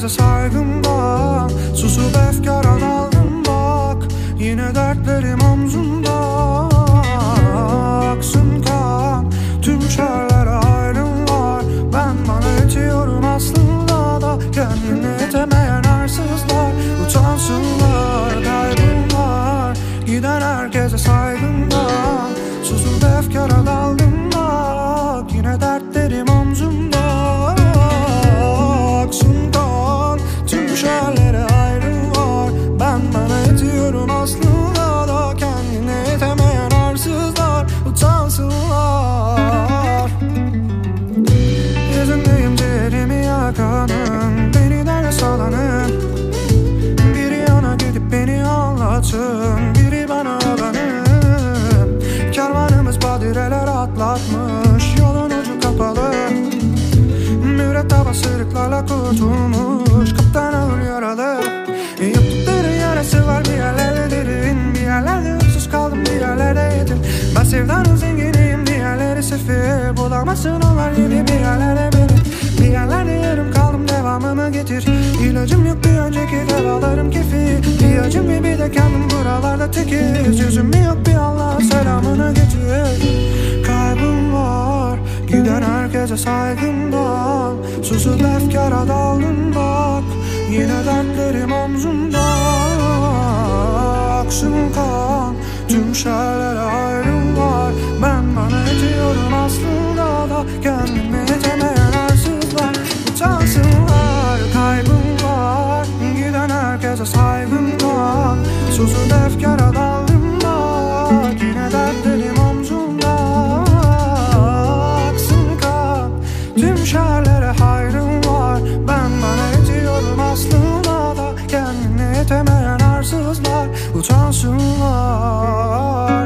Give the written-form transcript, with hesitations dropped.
herkese saygımdan, susup efkara daldım bak. Yine dertlerim omzumda, aksın kan. Tüm şerlere hayrım var, ben bana yetiyorum aslında da. Kendini etemeyen arsızlar utansınlar, kaybım var. Giden herkese saygımdan, susup efkara daldım bak. Yine dertlerim omzumda, aksın kan. Tüm şerlere hayrım var, ben bana yetiyorum aslında da. Kendini etemeyen arsızlar utansınlar. Yüzündeyim ciğerimi yakanın, beni derde salanın. Biri yana gidip beni anlatın, biri bana alanın. Kervanımız badireler atlatmış, yolun ucu kapalı. Müretteba sırıklarla kurtulmuş, kaptan ağır yaralı. Yaptıkları yarası var bir yerlerde derin, bir yerlerde öksüz kaldım, bir yerlerde yetim. Ben sevdanın zenginiyim, diğerleri sefil. Bulamazsın onlar gibi bir yerlerde beni. Bir yerlerde yarım kaldım, devamımı getir. İlacım yok, bir önceki devalarım kefil. Bir acım ve bir de kendim buralarda tekiz. Yüzüm mü yok, bir Allah'a selamını getir. Kaybım var, giden herkese saygımdan, susup efkara daldım bak. Yine dertlerim omzumda, aksın kan. Tüm şerlere hayrım var, ben bana yetiyorum aslında da. Kendimi etemeyen arsızlar utansınlar, kaybım var. Giden herkese saygımdan, susup efkara daldım bak. Yine dertlerim omzumda, aksın kan. Tüm şerlere hayrım var, ben bana yetiyorum aslında da. Kendini etemeyen arsızlar utansınlar.